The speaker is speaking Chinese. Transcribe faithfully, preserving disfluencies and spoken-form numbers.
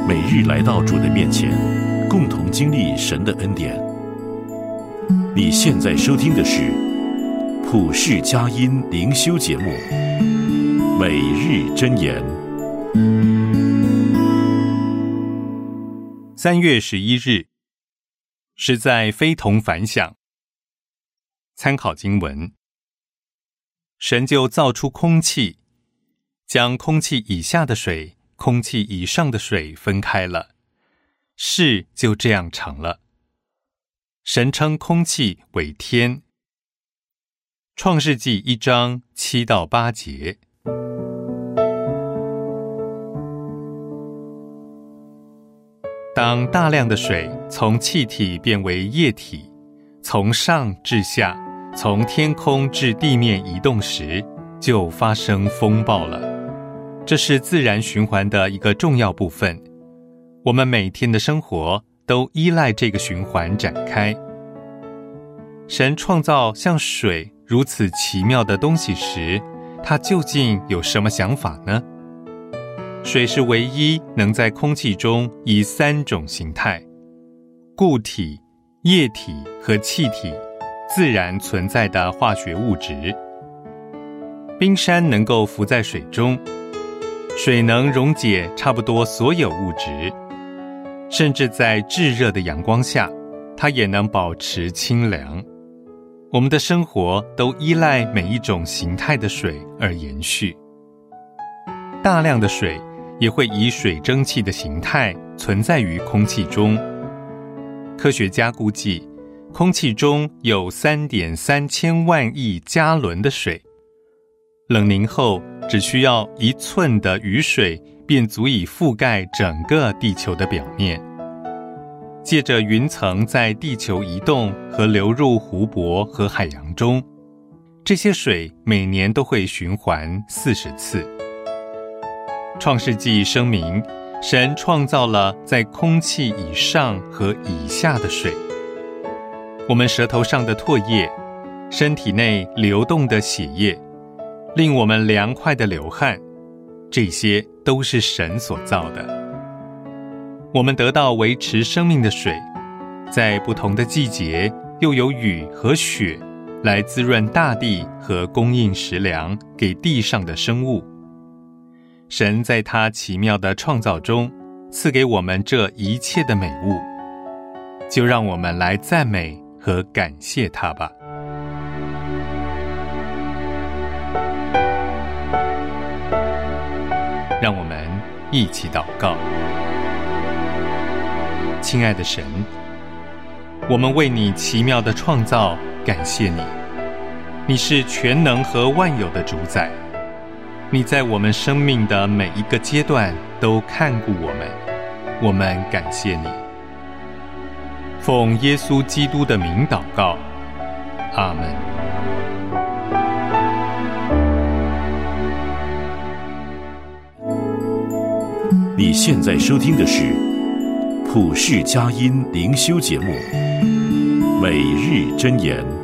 每日来到主的面前，共同经历神的恩典。你现在收听的是普世佳音灵修节目《每日箴言》。 三月十一日，实在非同凡响。参考经文：神就造出空气，将空气以下的水、空气以上的水分开了，事就这样成了。神称空气为天。创世纪一章七到八节。当大量的水从气体变为液体，从上至下，从天空至地面移动时，就发生风暴了。这是自然循环的一个重要部分。我们每天的生活都依赖这个循环展开。神创造像水如此奇妙的东西时，他究竟有什么想法呢？水是唯一能在空气中以三种形态——固体、液体和气体自然存在的化学物质。冰山能够浮在水中，水能溶解差不多所有物质，甚至在炙热的阳光下，它也能保持清凉。我们的生活都依赖每一种形态的水而延续。大量的水也会以水蒸气的形态存在于空气中。科学家估计，空气中有 三点三千万亿加仑的水。冷凝后，只需要一寸的雨水便足以覆盖整个地球的表面。借着云层在地球移动和流入湖泊和海洋中，这些水每年都会循环四十次。创世纪声明，神创造了在空气以上和以下的水。我们舌头上的唾液，身体内流动的血液，令我们凉快的流汗，这些都是神所造的。我们得到维持生命的水，在不同的季节又有雨和雪来滋润大地和供应食粮给地上的生物。神在他奇妙的创造中赐给我们这一切的美物，就让我们来赞美和感谢他吧。让我们一起祷告。亲爱的神，我们为你奇妙的创造感谢你。你是全能和万有的主宰，你在我们生命的每一个阶段都看顾我们，我们感谢你。奉耶稣基督的名祷告，阿们。 你现在收听的是普世佳音灵修节目《每日箴言》。